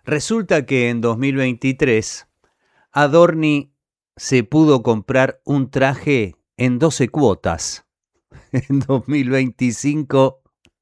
Resulta que en 2023 Adorni se pudo comprar un traje en 12 cuotas. En 2025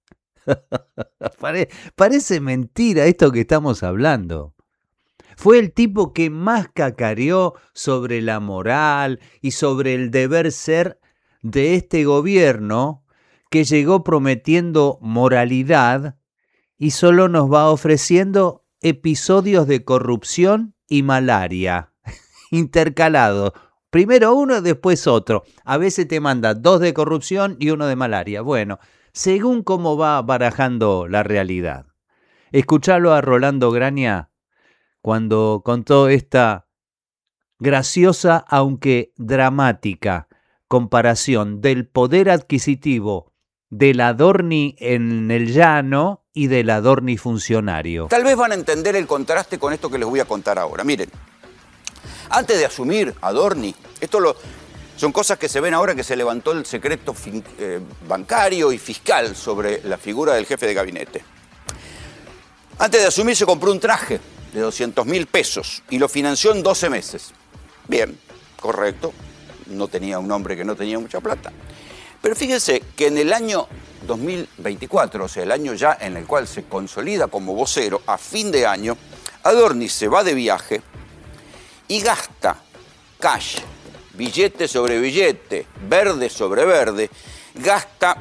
parece mentira esto que estamos hablando. Fue el tipo que más cacareó sobre la moral y sobre el deber ser de este gobierno, que llegó prometiendo moralidad y solo nos va ofreciendo episodios de corrupción y malaria intercalados. Primero uno, después otro. A veces te manda 2 de corrupción y 1 de malaria. Bueno, según cómo va barajando la realidad. Escuchalo a Rolando Graña cuando contó esta graciosa, aunque dramática, comparación del poder adquisitivo del Adorni en el llano y del Adorni funcionario. Tal vez van a entender el contraste con esto que les voy a contar ahora. Miren, antes de asumir Adorni, son cosas que se ven ahora, que se levantó el secreto bancario y fiscal sobre la figura del jefe de gabinete. Antes de asumir se compró un traje de 200.000 pesos y lo financió en 12 meses. Bien, correcto, no tenía un hombre que no tenía mucha plata. Pero fíjense que en el año 2024, o sea, el año ya en el cual se consolida como vocero, a fin de año, Adorni se va de viaje y gasta cash, billete sobre billete, verde sobre verde, gasta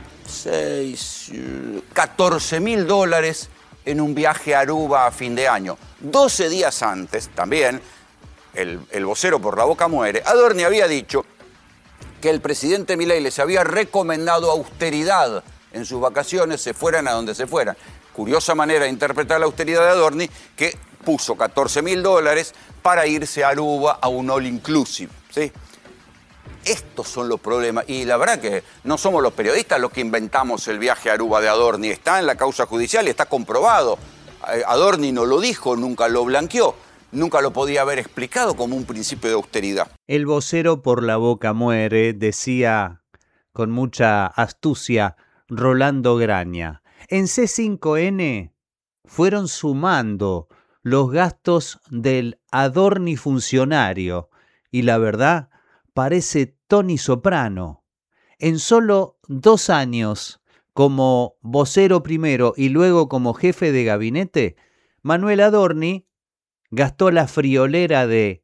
$14.000 en un viaje a Aruba a fin de año. 12 días antes, también, el vocero por la boca muere, Adorni había dicho que el presidente Milei les había recomendado austeridad en sus vacaciones, se fueran a donde se fueran. Curiosa manera de interpretar la austeridad de Adorni, que puso $14.000 para irse a Aruba a un all inclusive, ¿sí? Estos son los problemas, y la verdad que no somos los periodistas los que inventamos el viaje a Aruba de Adorni, está en la causa judicial y está comprobado. Adorni no lo dijo, nunca lo blanqueó, nunca lo podía haber explicado como un principio de austeridad. El vocero por la boca muere, decía con mucha astucia Rolando Graña. En C5N fueron sumando los gastos del Adorni funcionario y la verdad parece Tony Soprano. En solo 2 años, como vocero primero y luego como jefe de gabinete, Manuel Adorni gastó la friolera de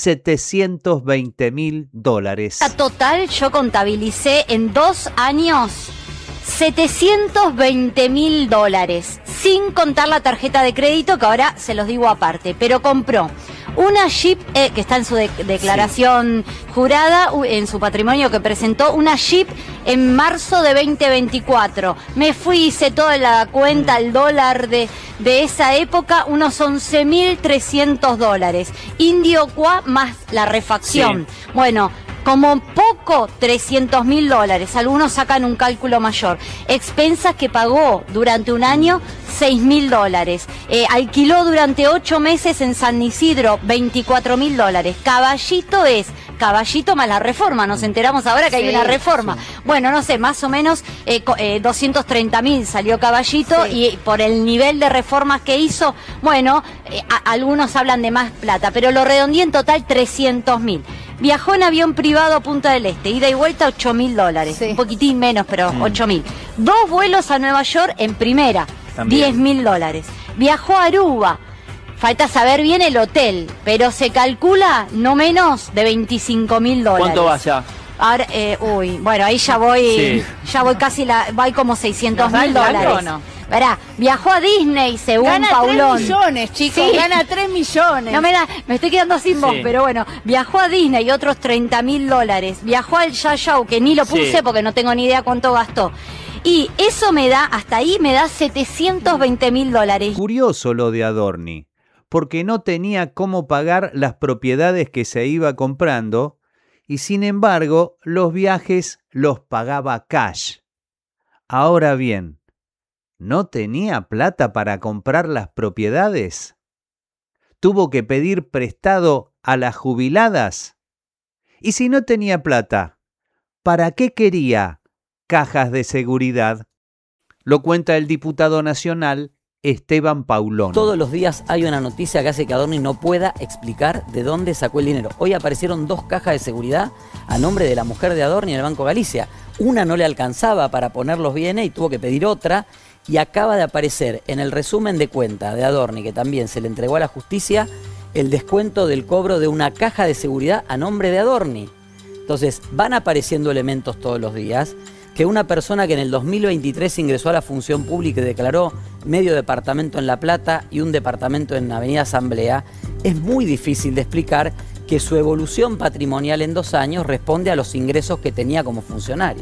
$720.000. A total, yo contabilicé en 2 años $720.000, sin contar la tarjeta de crédito, que ahora se los digo aparte, pero compró una Jeep, que está en su declaración jurada, en su patrimonio que presentó, una Jeep en marzo de 2024. Me fui, hice toda la cuenta, el dólar de esa época, unos $11.300. Indio Qua más la refacción. Sí. Bueno, como poco, $300.000. Algunos sacan un cálculo mayor. Expensas que pagó durante un año, $6.000. Alquiló durante 8 meses en San Isidro, $24.000. Caballito más la reforma. Nos enteramos ahora que hay una reforma. Sí. Bueno, no sé, más o menos 230.000 salió Caballito, sí. Y por el nivel de reformas que hizo, bueno, algunos hablan de más plata, pero lo redondeé en total $300.000. Viajó en avión privado a Punta del Este, ida y vuelta $8.000, sí. Un poquitín menos, pero 8.000. 2 vuelos a Nueva York en primera, $10.000. Viajó a Aruba, falta saber bien el hotel, pero se calcula no menos de $25.000. ¿Cuánto va allá? Ahora, bueno, ahí ya voy casi, voy como $600.000. ¿O no? Verá, viajó a Disney según Paulón. Gana 3 millones, chicos, sí. Gana 3 millones. No me estoy quedando sin voz, pero bueno, viajó a Disney y otros $30.000. Viajó al Yayao, que ni lo puse porque no tengo ni idea cuánto gastó. Y eso me da, hasta ahí me da $720.000. Curioso lo de Adorni, porque no tenía cómo pagar las propiedades que se iba comprando y sin embargo los viajes los pagaba cash. Ahora bien, ¿no tenía plata para comprar las propiedades? ¿Tuvo que pedir prestado a las jubiladas? Y si no tenía plata, ¿para qué quería cajas de seguridad? Lo cuenta el diputado nacional Esteban Paulón. Todos los días hay una noticia que hace que Adorni no pueda explicar de dónde sacó el dinero. Hoy aparecieron 2 cajas de seguridad a nombre de la mujer de Adorni en el Banco Galicia. Una no le alcanzaba para poner los bienes y tuvo que pedir otra. Y acaba de aparecer en el resumen de cuenta de Adorni, que también se le entregó a la justicia, el descuento del cobro de una caja de seguridad a nombre de Adorni. Entonces van apareciendo elementos todos los días que una persona que en el 2023 ingresó a la función pública y declaró medio departamento en La Plata y un departamento en Avenida Asamblea, es muy difícil de explicar que su evolución patrimonial en 2 años responde a los ingresos que tenía como funcionario.